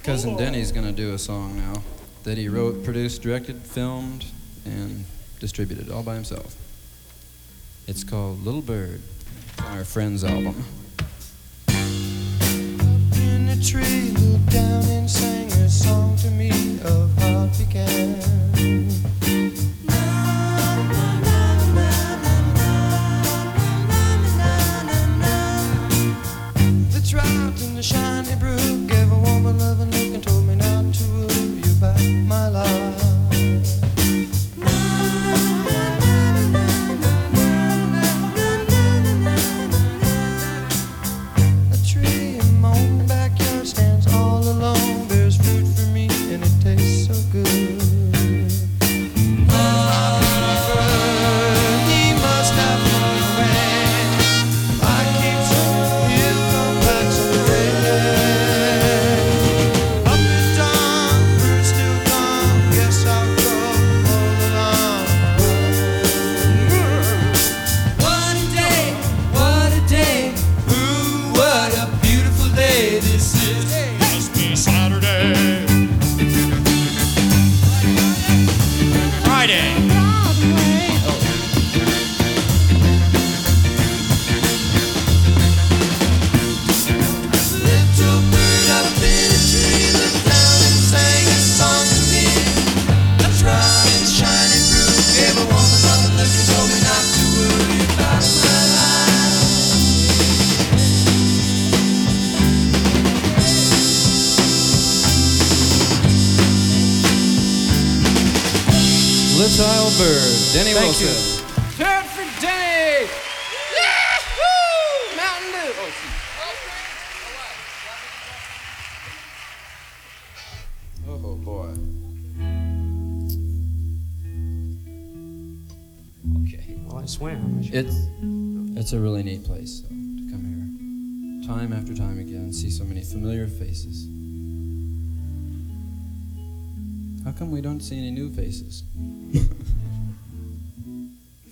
Cousin Denny's gonna do a song now that he wrote, produced, directed, filmed, and distributed all by himself. It's called Little Bird. It's on our Friends album. Up in a tree, looked down and sang a song to me of how it began. The trout in the shiny brook gave a woman loving look and told me not to worry about my life. A tree in my own backyard stands all alone, bears fruit for me and it tastes so good. Little Bird, Denny Thank Wilson. you. Turn for Denny! Yahoo! Mountain Dew! Oh boy. Okay. Well, I swam. It's a really neat place though, to come here. Time after time again, see so many familiar faces. How come we don't see any new faces?